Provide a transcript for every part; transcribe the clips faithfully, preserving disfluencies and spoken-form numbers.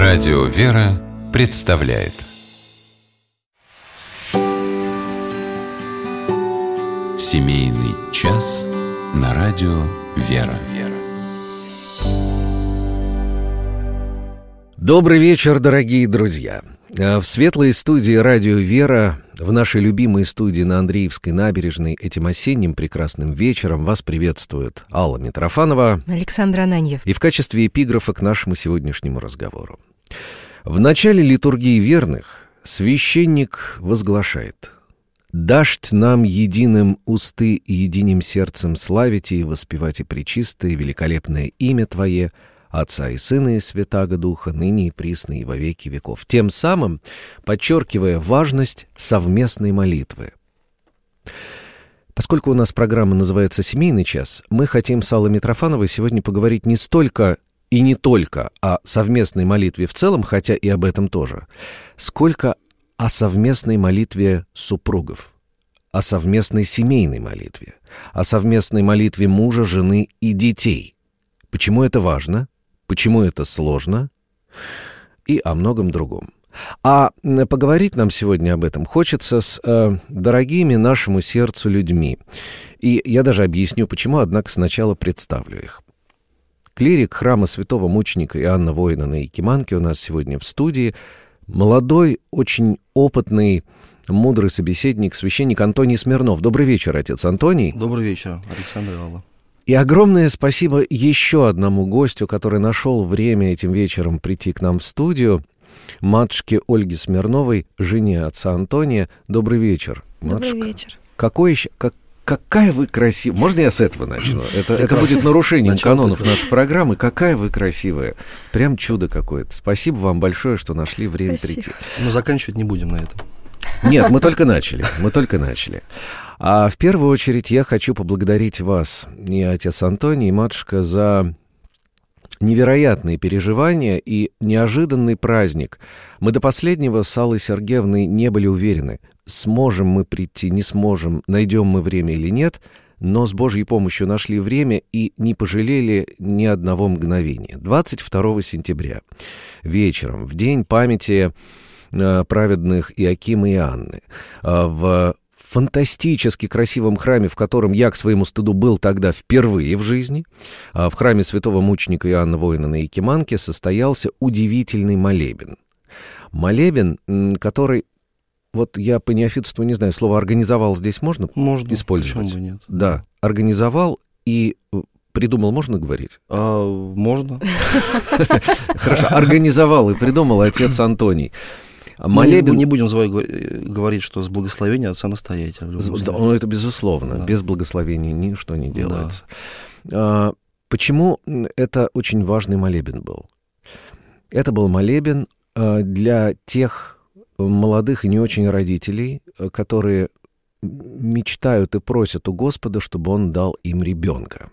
Радио «Вера» представляет Семейный час на радио «Вера». Добрый вечер, дорогие друзья! В светлой студии радио «Вера», в нашей любимой студии на Андреевской набережной, этим осенним прекрасным вечером вас приветствует Алла Митрофанова, Александр Ананьев. И в качестве эпиграфа к нашему сегодняшнему разговору. В начале литургии верных священник возглашает: «Дашь нам единым усты и единым сердцем славить и воспевать и пречистое великолепное имя Твое, Отца и Сына и Святаго Духа, ныне и присно и во веки веков», тем самым подчеркивая важность совместной молитвы. Поскольку у нас программа называется «Семейный час», мы хотим с Аллой Митрофановой сегодня поговорить не столько и не только о совместной молитве в целом, хотя и об этом тоже, сколько о совместной молитве супругов, о совместной семейной молитве, о совместной молитве мужа, жены и детей. Почему это важно? Почему это сложно? И о многом другом. А поговорить нам сегодня об этом хочется с э, дорогими нашему сердцу людьми. И я даже объясню, почему, однако сначала представлю их. Клирик храма святого мученика Иоанна Воина на Якиманке у нас сегодня в студии. Молодой, очень опытный, мудрый собеседник, священник Антоний Смирнов. Добрый вечер, отец Антоний. Добрый вечер, Александр и Алла. И огромное спасибо еще одному гостю, который нашел время этим вечером прийти к нам в студию, матушке Ольге Смирновой, жене отца Антония. Добрый вечер, матушка. Добрый вечер. Какой еще, как, какая вы красивая. Можно я с этого начну? Это, это будет нарушением Начало канонов это. нашей программы. Какая вы красивая. Прям чудо какое-то. Спасибо вам большое, что нашли время Спасибо. прийти. Но заканчивать не будем на этом. Нет, мы только начали. Мы только начали. А в первую очередь я хочу поблагодарить вас, и отец Антоний, и матушка, за невероятные переживания и неожиданный праздник. Мы до последнего с Аллой Сергеевной не были уверены, сможем мы прийти, не сможем, найдем мы время или нет, но с Божьей помощью нашли время и не пожалели ни одного мгновения. двадцать второго сентября вечером, в день памяти э, праведных Иакима и Анны, э, в фантастически красивом храме, в котором я, к своему стыду, был тогда впервые в жизни, в храме святого мученика Иоанна Воина на Якиманке, состоялся удивительный молебен. Молебен, который, вот я по неофитству не знаю, слово «организовал» здесь можно, можно использовать? Почему бы нет? Да, организовал и придумал, можно говорить? А, можно. Хорошо, организовал и придумал отец Антоний. Молебен... Мы не будем говорить, что с благословения отца-настоятеля. Ну, это безусловно. Да. Без благословения ничто не делается. Да. А, почему это очень важный молебен был? Это был молебен а, для тех молодых и не очень родителей, которые мечтают и просят у Господа, чтобы Он дал им ребенка.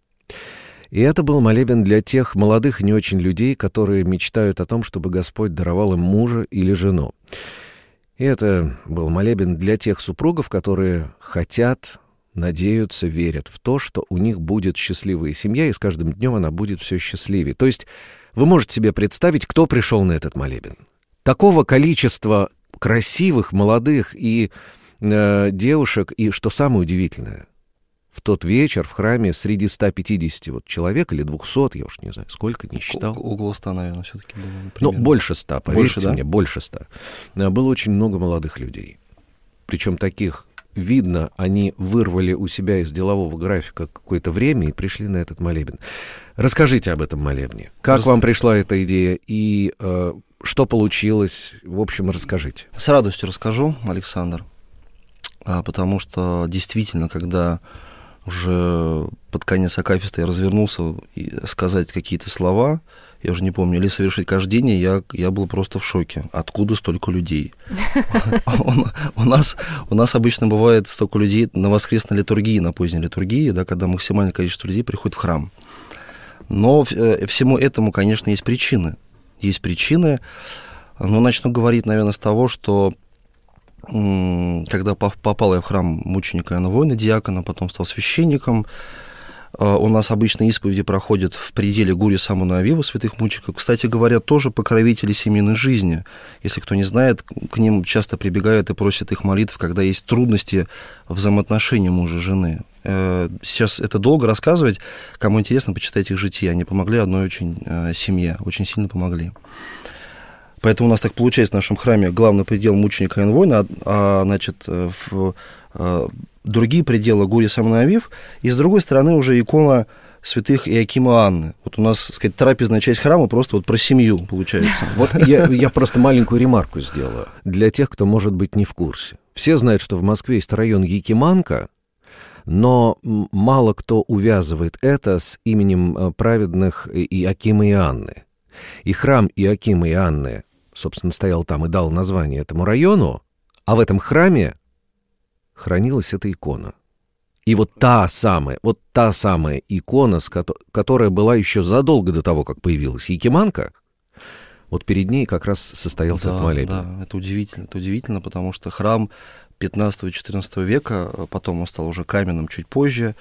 И это был молебен для тех молодых и не очень людей, которые мечтают о том, чтобы Господь даровал им мужа или жену. И это был молебен для тех супругов, которые хотят, надеются, верят в то, что у них будет счастливая семья, и с каждым днем она будет все счастливее. То есть вы можете себе представить, кто пришел на этот молебен. Такого количества красивых, молодых и э, девушек, и, что самое удивительное, в тот вечер в храме среди ста пятидесяти вот человек или двухсот, я уж не знаю, сколько, не считал. Около ста, наверное, все-таки было. Ну, больше ста, поверьте больше, да? мне, больше ста. Было очень много молодых людей. Причем таких, видно, они вырвали у себя из делового графика какое-то время и пришли на этот молебен. Расскажите об этом молебне. Как Раз... вам пришла эта идея и э, что получилось? В общем, расскажите. С радостью расскажу, Александр, а, потому что действительно, когда уже под конец акафиста я развернулся и сказать какие-то слова, я уже не помню, или совершить кождение, я, я был просто в шоке. Откуда столько людей? У нас, у нас обычно бывает столько людей на воскресной литургии, на поздней литургии, да, когда максимальное количество людей приходит в храм. Но всему этому, конечно, есть причины. Есть причины, но начну говорить, наверное, с того, что когда попал я в храм мученика Иоанна Воина, диакона, потом стал священником, у нас обычно исповеди проходят в пределе Гурья Самуна Авива, святых мучеников. Кстати говоря, тоже покровители семейной жизни. Если кто не знает, к ним часто прибегают и просят их молитв, когда есть трудности в взаимоотношении мужа и жены. Сейчас это долго рассказывать. Кому интересно, почитайте их жития. Они помогли одной очень семье, очень сильно помогли. Поэтому у нас так получается в нашем храме главный предел мученика и воина, а, значит, в, а, другие пределы Гурья Самуна Авив, и с другой стороны уже икона святых Иоакима и Анны. Вот у нас, так сказать, трапезная часть храма просто вот про семью получается. Вот я, я просто маленькую ремарку сделаю для тех, кто, может быть, не в курсе. Все знают, что в Москве есть район Якиманка, но мало кто увязывает это с именем праведных Иоакима и Анны. И храм Иоакима и Анны, собственно, стоял там и дал название этому району, а в этом храме хранилась эта икона. И вот та самая, вот та самая икона, которая была еще задолго до того, как появилась Якиманка, вот перед ней как раз состоялся да, этот молебен. Да, это удивительно, это удивительно, потому что храм пятнадцатого-четырнадцатого века, потом он стал уже каменным чуть позже,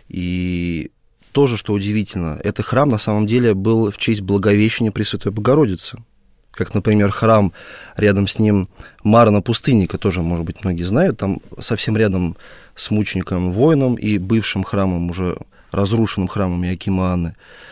и тоже, что удивительно, этот храм на самом деле был в честь Благовещения Пресвятой Богородицы. Как, например, храм, рядом с ним Марна Пустынника, тоже, может быть, многие знают, там совсем рядом с мучеником воином и бывшим храмом, уже разрушенным храмом Иоакима и Анны,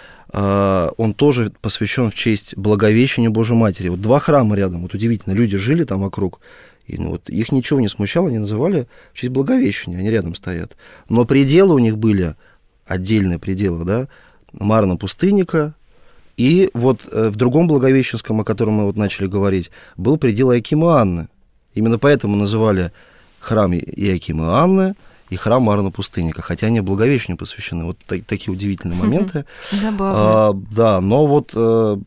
он тоже посвящен в честь Благовещения Божьей Матери. Вот два храма рядом, вот удивительно, люди жили там вокруг, и ну, вот их ничего не смущало, они называли в честь Благовещения, они рядом стоят. Но пределы у них были, отдельные пределы, да, Марна Пустынника. И вот в другом Благовещенском, о котором мы вот начали говорить, был предел Иоакима и Анны. Именно поэтому называли храм Иоакима и Анны и храм Марна Пустынника, хотя они Благовещению посвящены. Вот так, такие удивительные моменты. Забавно. А, да, но вот а,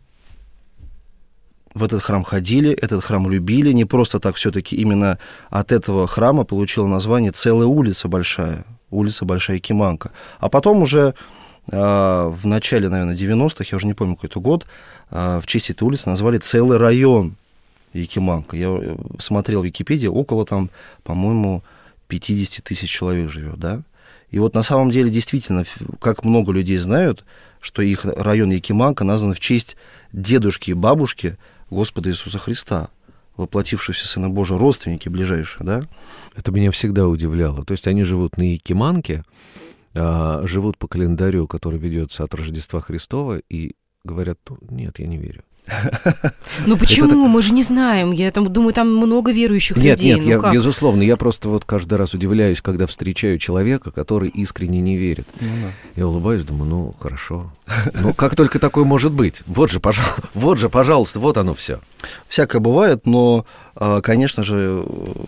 в этот храм ходили, этот храм любили. Не просто так все-таки именно от этого храма получила название целая улица большая, улица Большая Якиманка. А потом уже в начале, наверное, девяностых, я уже не помню, какой-то год, в честь этой улицы назвали целый район Якиманка. Я смотрел в Википедии, около там, по-моему, пятьдесят тысяч человек живет, да. И вот на самом деле действительно, как много людей знают, что их район Якиманка назван в честь дедушки и бабушки Господа Иисуса Христа, воплотившегося Сына Божия, родственники ближайшие, да. Это меня всегда удивляло. То есть они живут на Якиманке, живут по календарю, который ведется от Рождества Христова, и говорят, нет, я не верю. Ну почему? Так... Мы же не знаем. Я там думаю, там много верующих нет, людей. Нет, нет, ну, безусловно. Я просто вот каждый раз удивляюсь, когда встречаю человека, который искренне не верит. Ну, да. Я улыбаюсь, думаю, ну, хорошо. Ну, как только такое может быть? Вот же, пожалуйста, вот же, пожалуйста, вот оно все. Всякое бывает, но, конечно же,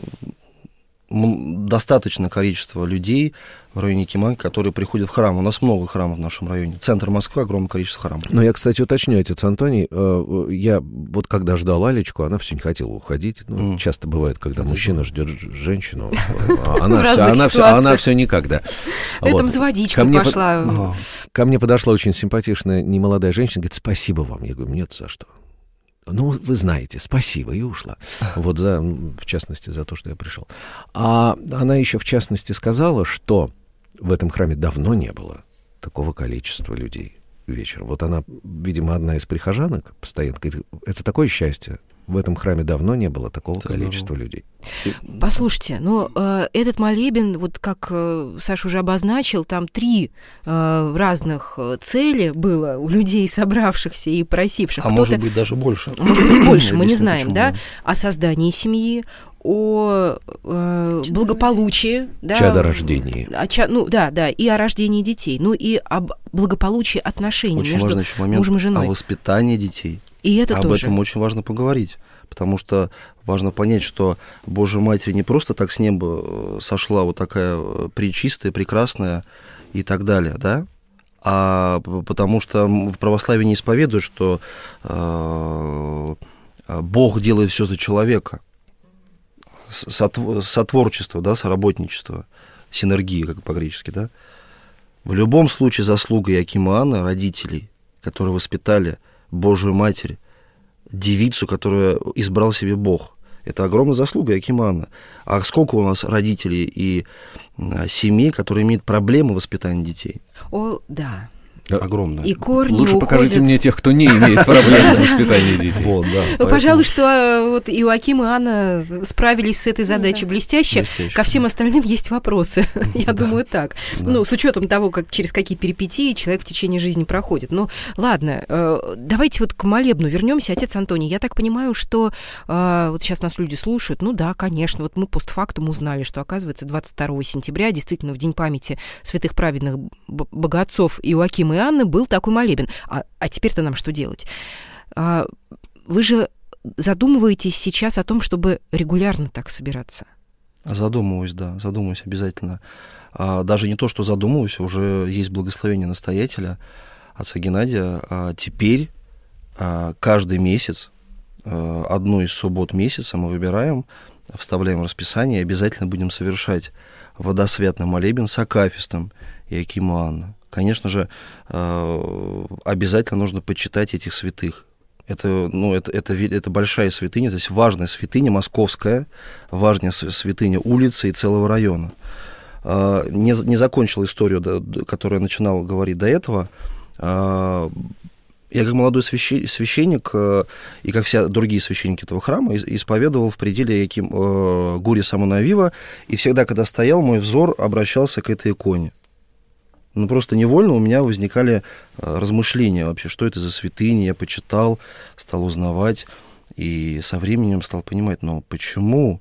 достаточное количество людей в районе Якиманки, которые приходят в храм. У нас много храмов в нашем районе. Центр Москвы, огромное количество храмов. Но я, кстати, уточню, отец Антоний, я вот когда ждал Алечку, она все не хотела уходить. Ну, mm. Часто бывает, когда мужчина ждет женщину, она все никогда. Там заводичка пошла. Ко мне подошла очень симпатичная немолодая женщина, говорит, спасибо вам. Я говорю, нет, за что. Ну, вы знаете, спасибо, и ушла. Вот за, в частности, за то, что я пришел. А она еще, в частности, сказала, что в этом храме давно не было такого количества людей вечером. Вот она, видимо, одна из прихожанок постоянно говорит, это такое счастье. В этом храме давно не было такого это количества здорово. Людей. Послушайте, ну, э, этот молебен, вот как э, Саша уже обозначил, там три э, разных цели было у людей, собравшихся и просивших. А Кто-то... может быть, даже больше. Может быть, больше, мы не знаем, да? О создании семьи, о э, благополучии, да, чадорождении. О, ча, ну да, да, и о рождении детей, ну и об благополучии отношений очень между важный еще момент мужем и женой. О воспитании детей. И это Об тоже. этом очень важно поговорить, потому что важно понять, что Божья Матерь не просто так с неба сошла вот такая пречистая, прекрасная и так далее, да, а потому что в православии не исповедуют, что э, Бог делает все за человека. Сотворчество, да, соработничество, синергия, как по-гречески, да. В любом случае заслуга Иоакима и Анны, родителей, которые воспитали Божию Матерь, девицу, которую избрал себе Бог. Это огромная заслуга Иоакима и Анны. А сколько у нас родителей и семей, которые имеют проблемы воспитания детей? О, да. Огромное. И корни Лучше уходят... покажите мне тех, кто не имеет проблем в воспитании детей. Вот, да, ну, поэтому... Пожалуй, что вот Иоаким и Анна справились с этой задачей ну, да. блестяще. блестяще. Ко всем остальным есть вопросы. Я да. думаю, так. Да. Ну, с учетом того, как, через какие перипетии человек в течение жизни проходит. Ну, ладно, давайте вот к молебну вернемся. Отец Антоний, я так понимаю, что вот сейчас нас люди слушают. Ну да, конечно, вот мы постфактум узнали, что, оказывается, двадцать второго сентября, действительно, в день памяти святых праведных богоотцов Иоакима и Анны был такой молебен. А, а теперь-то нам что делать? А, вы же задумываетесь сейчас о том, чтобы регулярно так собираться? Задумываюсь, да, задумываюсь обязательно. А, даже не то, что задумываюсь, уже есть благословение настоятеля, отца Геннадия. А теперь а, каждый месяц, а, одну из суббот месяца мы выбираем, вставляем в расписание и обязательно будем совершать водосвятный молебен с акафистом Иоакима и Анны. Конечно же, обязательно нужно почитать этих святых. Это, ну, это, это, это большая святыня, то есть важная святыня московская, важная святыня улицы и целого района. Не, не закончил историю, которую я начинал говорить до этого. Я как молодой священник, и как все другие священники этого храма, исповедовал в пределе Яким, Гурия Самонавива, и всегда, когда стоял, мой взор обращался к этой иконе. Ну, просто невольно у меня возникали размышления вообще, что это за святыня, я почитал, стал узнавать, и со временем стал понимать, ну, почему,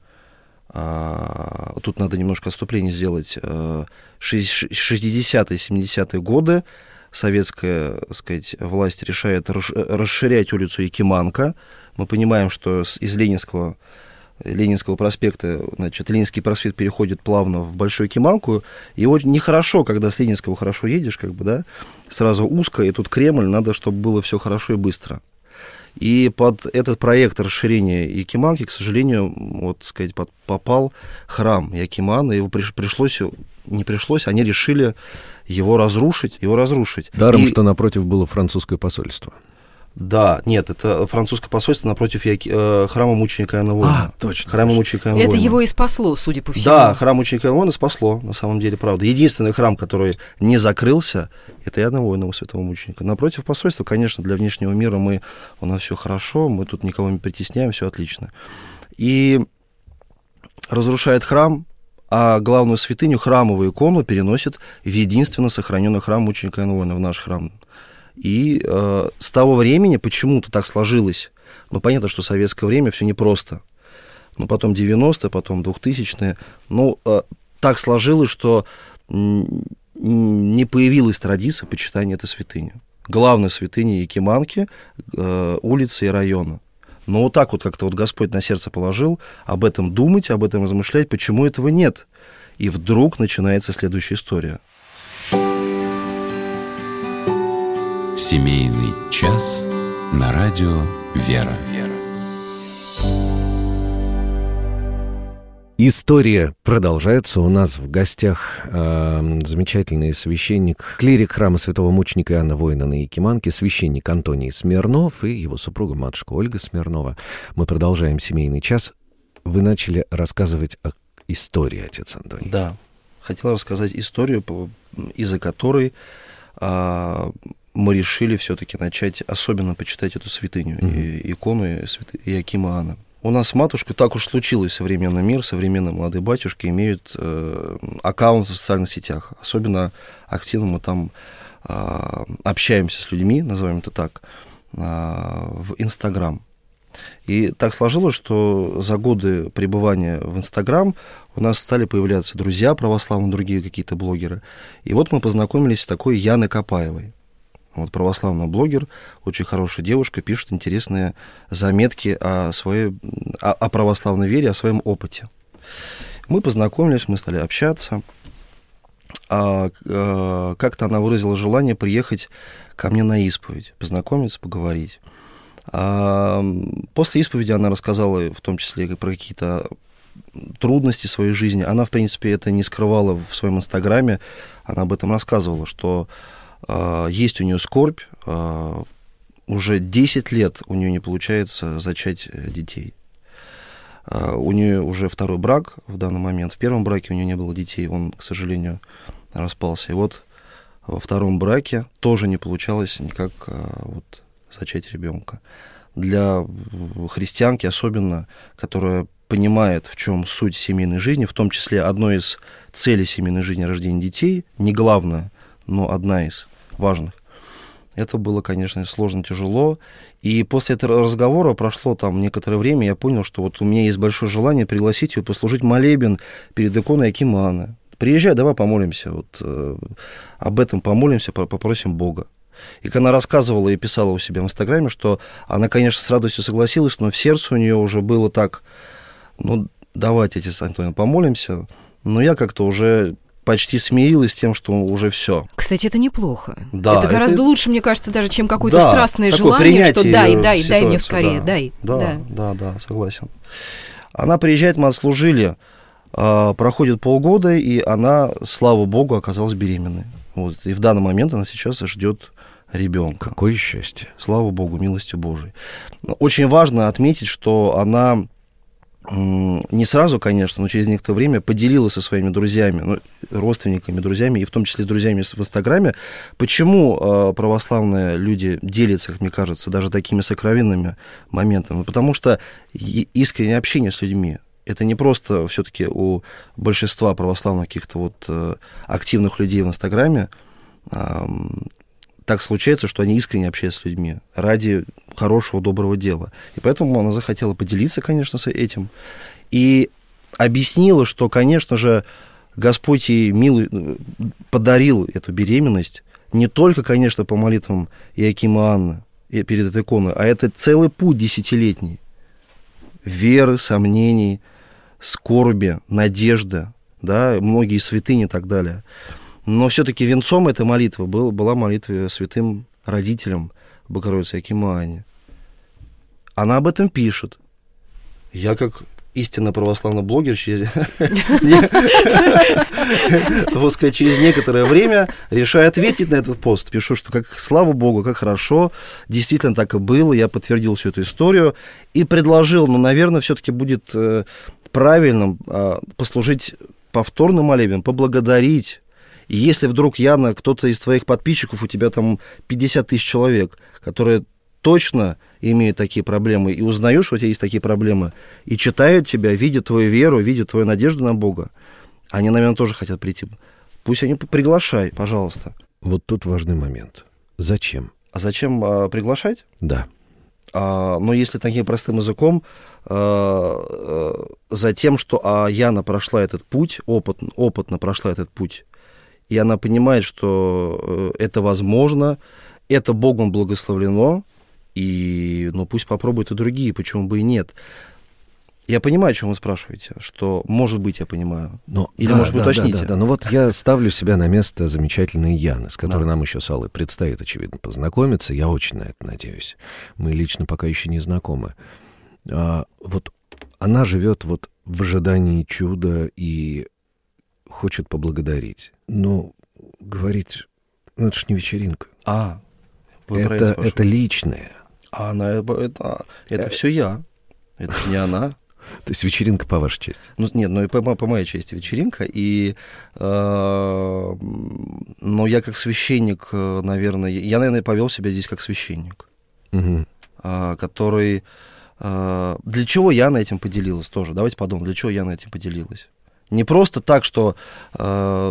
а, тут надо немножко отступление сделать, шестидесятые, семидесятые годы советская, так сказать, власть решает расширять улицу Якиманка, мы понимаем, что из Ленинского Ленинского проспекта, значит, Ленинский проспект переходит плавно в Большую Якиманку, и вот нехорошо, когда с Ленинского хорошо едешь, как бы, да, сразу узко, и тут Кремль, надо, чтобы было все хорошо и быстро. И под этот проект расширения Якиманки, к сожалению, вот, сказать, под, попал храм Якимана, его приш, пришлось, не пришлось, они решили его разрушить, его разрушить. Даром, и... что напротив было французское посольство. Да, нет, это французское посольство напротив Яки... э, храма мученика Иоанна Воина. А, точно. Храма мученика Иоанна Это Воина. его и спасло, судя по всему. Да, храм мученика Иоанна Воина спасло, на самом деле, правда. Единственный храм, который не закрылся, это Иоанна Воина, у святого мученика. Напротив посольства, конечно, для внешнего мира мы, у нас все хорошо, мы тут никого не притесняем, все отлично. И разрушает храм, а главную святыню, храмовую икону, переносит в единственно сохраненный храм мученика Иоанна Воина, в наш храм. И э, с того времени почему-то так сложилось. Ну, понятно, что в советское время все непросто. Ну, потом девяностые, потом двухтысячные. Ну, э, так сложилось, что не появилась традиция почитания этой святыни. Главная святыня Якиманки, э, улицы и района. Но вот так вот как-то вот Господь на сердце положил об этом думать, об этом размышлять, почему этого нет. И вдруг начинается следующая история. Семейный час на радио «Вера». История продолжается. У нас в гостях э, замечательный священник, клирик храма святого мученика Иоанна Воина на Якиманке, священник Антоний Смирнов и его супруга, матушка Ольга Смирнова. Мы продолжаем семейный час. Вы начали рассказывать о истории, отец Антоний. Да, хотел рассказать историю, из-за которой э, мы решили все-таки начать особенно почитать эту святыню, mm-hmm. и, икону Иоакима и Анны. У нас с матушкой так уж случилось, современный мир, современные молодые батюшки имеют э, аккаунты в социальных сетях. Особенно активно мы там э, общаемся с людьми, назовем это так, э, в Инстаграм. И так сложилось, что за годы пребывания в Инстаграм у нас стали появляться друзья православные, другие какие-то блогеры. И вот мы познакомились с такой Яной Копаевой. Вот православный блогер, очень хорошая девушка, пишет интересные заметки о своей, о, о православной вере, о своем опыте. Мы познакомились, мы стали общаться. А, а, как-то она выразила желание приехать ко мне на исповедь, познакомиться, поговорить. А, после исповеди она рассказала в том числе про какие-то трудности своей жизни. Она, в принципе, это не скрывала в своем инстаграме. Она об этом рассказывала, что есть у нее скорбь, уже десять лет у нее не получается зачать детей. У нее уже второй брак в данный момент. В первом браке у нее не было детей, он, к сожалению, распался. И вот во втором браке тоже не получалось никак вот, зачать ребенка. Для христианки особенно, которая понимает, в чем суть семейной жизни, в том числе одной из целей семейной жизни рождение детей, не главное, но одна из важных. Это было, конечно, сложно, тяжело. И после этого разговора прошло там некоторое время, я понял, что вот у меня есть большое желание пригласить ее послужить молебен перед иконой Иоакима и Анны. Приезжай, давай помолимся, вот, э, об этом помолимся, попросим Бога. И когда она рассказывала и писала у себя в Инстаграме, что она, конечно, с радостью согласилась, но в сердце у нее уже было так... Ну, давайте, отец Антоний, помолимся. Но я как-то уже почти смирилась с тем, что уже все. Кстати, это неплохо. Да, это гораздо это... лучше, мне кажется, даже, чем какое-то да, страстное желание, что дай, дай, дай мне скорее, да. дай. Да, да, да, да, согласен. Она приезжает, мы отслужили, проходит полгода, и она, слава богу, оказалась беременной. Вот. И в данный момент она сейчас ждет ребенка. Какое счастье. Слава богу, милостью Божией. Очень важно отметить, что она... не сразу, конечно, но через некоторое время поделилась со своими друзьями, ну, родственниками, друзьями, и в том числе с друзьями в Инстаграме, почему э, православные люди делятся, как мне кажется, даже такими сокровенными моментами. Потому что искреннее общение с людьми, это не просто все-таки у большинства православных каких-то вот э, активных людей в Инстаграме, э, так случается, что они искренне общаются с людьми ради хорошего, доброго дела. И поэтому она захотела поделиться, конечно, с этим. И объяснила, что, конечно же, Господь ей милый подарил эту беременность не только, конечно, по молитвам Иоакима и Анны перед этой иконой, а это целый путь десятилетний. Веры, сомнений, скорби, надежды, да, многие святыни и так далее. Но все-таки венцом этой молитвы был, была молитва святым родителям Богородицы Иоакиму и Анне. Она об этом пишет. Я, как истинно православный блогер, через... вот сказать, через некоторое время решаю ответить на этот пост. Пишу, что как слава Богу, как хорошо, действительно так и было. Я подтвердил всю эту историю и предложил, ну, наверное, все-таки будет правильным послужить повторный молебен, поблагодарить. И если вдруг, Яна, кто-то из твоих подписчиков, у тебя там пятьдесят тысяч человек, которые точно имеют такие проблемы, и узнаешь, что у тебя есть такие проблемы, и читают тебя, видят твою веру, видят твою надежду на Бога, они, наверное, тоже хотят прийти. Пусть они приглашай, пожалуйста. Вот тут важный момент. Зачем? А зачем а, приглашать? Да. А, но если таким простым языком, а, а, за тем, что а, Яна прошла этот путь, опыт, опытно прошла этот путь, и она понимает, что это возможно, это Богом благословлено, и ну, пусть попробуют и другие, почему бы и нет. Я понимаю, о чем вы спрашиваете, что, может быть, я понимаю. Но, Или, да, может, да, уточните. Да, да, да. Ну вот я ставлю себя на место замечательной Яны, с которой да. нам еще с Аллой предстоит, очевидно, познакомиться. Я очень на это надеюсь. Мы лично пока еще не знакомы. А, вот она живет вот в ожидании чуда и хочет поблагодарить. Но говорить, ну это ж не вечеринка. А, вы это, это личное. А она, это, это все я. Это не она. То есть вечеринка по вашей части? Ну, нет, ну и по, по моей части вечеринка. И, э, но я как священник, наверное, я, наверное, повел себя здесь как священник, угу. э, который... Э, для чего Яна этим поделилась тоже? Давайте подумаем, для чего Яна этим поделилась? Не просто так, что, э,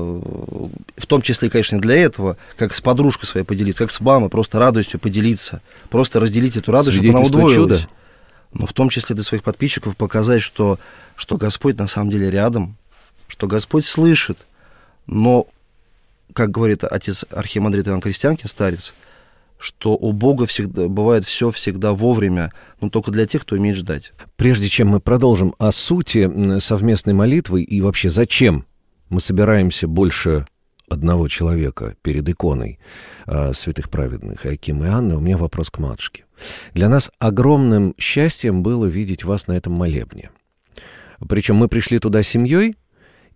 в том числе, конечно, для этого, как с подружкой своей поделиться, как с мамой, просто радостью поделиться, просто разделить эту радость, чтобы она удвоилась. Чудо. Но в том числе для своих подписчиков показать, что, что Господь на самом деле рядом, что Господь слышит. Но, как говорит отец архимандрит Иоанн Крестьянкин, старец, что у Бога всегда бывает все всегда вовремя, но только для тех, кто умеет ждать. Прежде чем мы продолжим о сути совместной молитвы и вообще зачем мы собираемся больше одного человека перед иконой э, святых праведных Иоакима и Анны, у меня вопрос к матушке. Для нас огромным счастьем было видеть вас на этом молебне. Причем мы пришли туда семьей,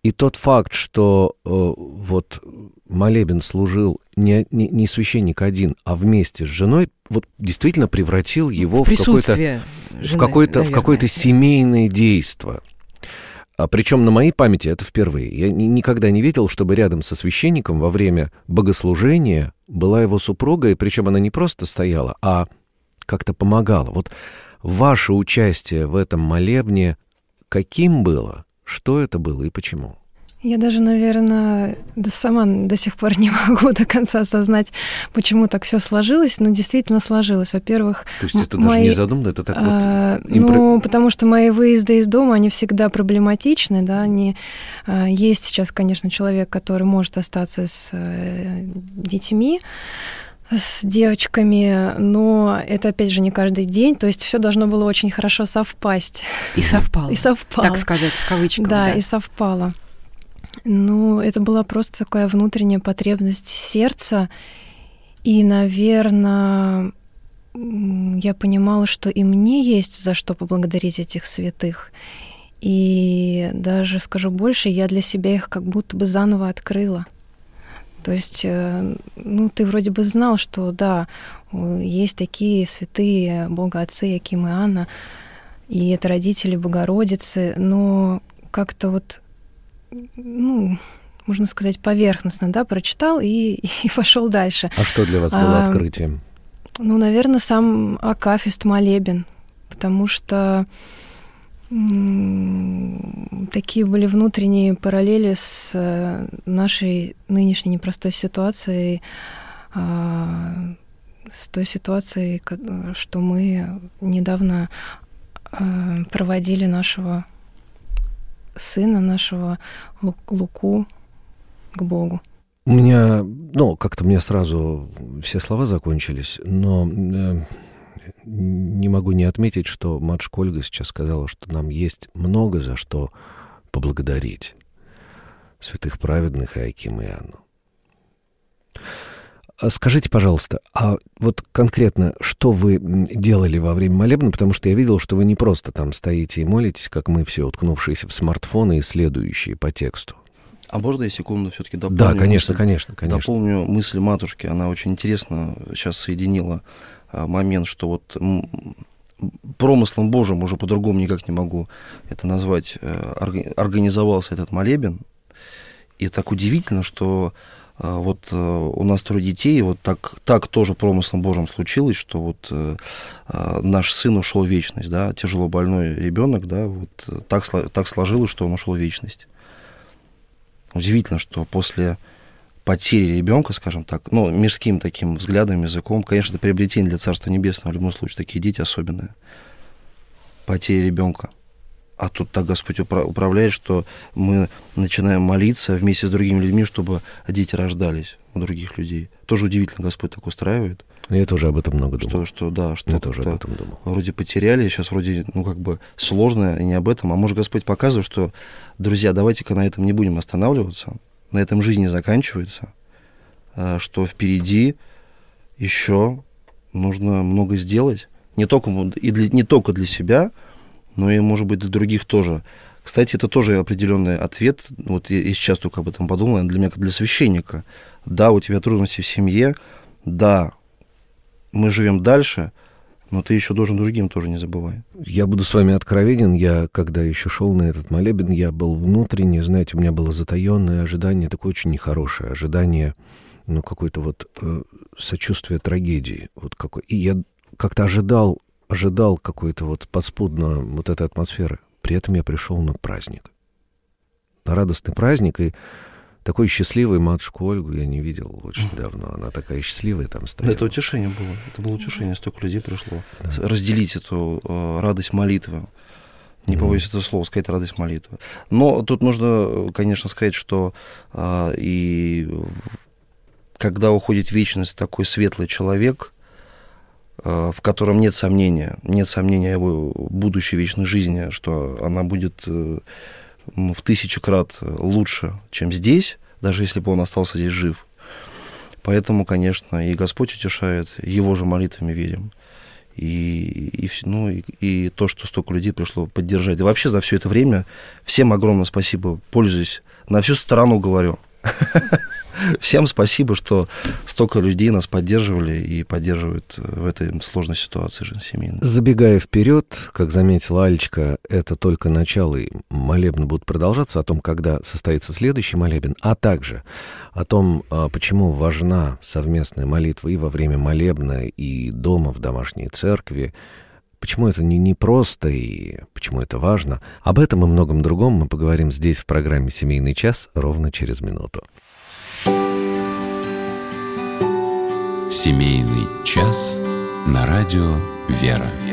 И тот факт, что э, вот молебен служил не, не, не священник один, а вместе с женой, вот действительно превратил его в, в какое-то, жены, в какое-то, в какое-то семейное действо. А, причем на моей памяти это впервые. Я ни, никогда не видел, чтобы рядом со священником во время богослужения была его супруга, и причем она не просто стояла, а как-то помогала. Вот ваше участие в этом молебне каким было? Что это было и почему? Я даже, наверное, да сама до сих пор не могу до конца осознать, почему так все сложилось, но действительно сложилось. Во-первых, то есть это мои, даже не задумано, это так а, вот... Импро... Ну, потому что мои выезды из дома, они всегда проблематичны, да, они... А, есть сейчас, конечно, человек, который может остаться с а, детьми, с девочками, но это, опять же, не каждый день, то есть все должно было очень хорошо совпасть. И совпало. И совпало. Так сказать, в кавычках. Да, да, и совпало. Ну, это была просто такая внутренняя потребность сердца, и, наверное, я понимала, что и мне есть за что поблагодарить этих святых. И даже, скажу больше, я для себя их как будто бы заново открыла. То есть, ну, ты вроде бы знал, что, да, есть такие святые бога-отцы, Иоаким и Анна, и это родители Богородицы, но как-то вот, ну, можно сказать, поверхностно, да, прочитал и, и пошел дальше. А что для вас было а, открытием? Ну, наверное, сам акафист молебен, потому что такие были внутренние параллели с нашей нынешней непростой ситуацией, с той ситуацией, что мы недавно проводили нашего сына, нашего Луку, к Богу. У меня, ну, как-то у меня сразу все слова закончились, но э, не могу не отметить, что матушка Ольга сейчас сказала, что нам есть много за что поблагодарить святых праведных Иоакима и Анну. Скажите, пожалуйста, а вот конкретно, что вы делали во время молебна? Потому что я видел, что вы не просто там стоите и молитесь, как мы все, уткнувшиеся в смартфоны и следующие по тексту. А можно я секунду все-таки дополню? Да, конечно, мысль, конечно, конечно. Дополню мысль матушки. Она очень интересно сейчас соединила а, момент, что вот м, промыслом Божьим, уже по-другому никак не могу это назвать, а, организовался этот молебен. И так удивительно, что а, вот а, у нас трое детей, и вот так, так тоже промыслом Божьим случилось, что вот а, наш сын ушел в вечность, да, тяжело больной ребенок, да, вот так, так сложилось, что он ушел в вечность. Удивительно, что после потери ребенка, скажем так, ну, мирским таким взглядом, языком, конечно, это приобретение для Царства Небесного, в любом случае, такие дети особенные. Потеря ребенка. А тут так Господь управляет, что мы начинаем молиться вместе с другими людьми, чтобы дети рождались у других людей. Тоже удивительно, Господь так устраивает. Я тоже об этом много думал. Что, что да, что Я тоже об этом думал. Вроде потеряли, сейчас вроде, ну, как бы сложно, и не об этом. А может, Господь показывает, что, друзья, давайте-ка на этом не будем останавливаться, на этом жизнь не заканчивается, что впереди еще нужно много сделать, не только, и для, не только для себя, но и, может быть, для других тоже. Кстати, это тоже определенный ответ, вот я сейчас только об этом подумал, для меня как для священника. Да, у тебя трудности в семье, да, мы живем дальше, но ты еще должен другим тоже не забывай. Я буду с вами откровенен. Я, когда еще шел на этот молебен, я был внутренне, знаете, у меня было затаенное ожидание, такое очень нехорошее ожидание, ну, какое-то вот э, сочувствие трагедии. Вот какой. И я как-то ожидал, ожидал какой-то вот подспудно вот этой атмосферы. При этом я пришел на праздник. На радостный праздник, и такой счастливой матушку Ольгу я не видел очень давно. Она такая счастливая там стояла. Это утешение было. Это было утешение. Столько людей пришло. Да. Разделить эту э, радость молитвы. Не побоюсь mm-hmm. этого слова, сказать радость молитвы. Но тут нужно, конечно, сказать, что э, и когда уходит в вечность такой светлый человек, э, в котором нет сомнения, нет сомнения о его будущей вечной жизни, что она будет... Э, в тысячу крат лучше, чем здесь, даже если бы он остался здесь жив. Поэтому, конечно, и Господь утешает, Его же молитвами верим. И, и, ну, и, и то, что столько людей пришло поддержать. И вообще за все это время всем огромное спасибо, пользуюсь, на всю страну говорю. Всем спасибо, что столько людей нас поддерживали и поддерживают в этой сложной ситуации же семейной. Забегая вперед, как заметила Алечка, это только начало, и молебны будут продолжаться, о том, когда состоится следующий молебен, а также о том, почему важна совместная молитва и во время молебна, и дома в домашней церкви, почему это не, не просто и почему это важно. Об этом и многом другом мы поговорим здесь в программе «Семейный час» ровно через минуту. Семейный час на радио «Вера».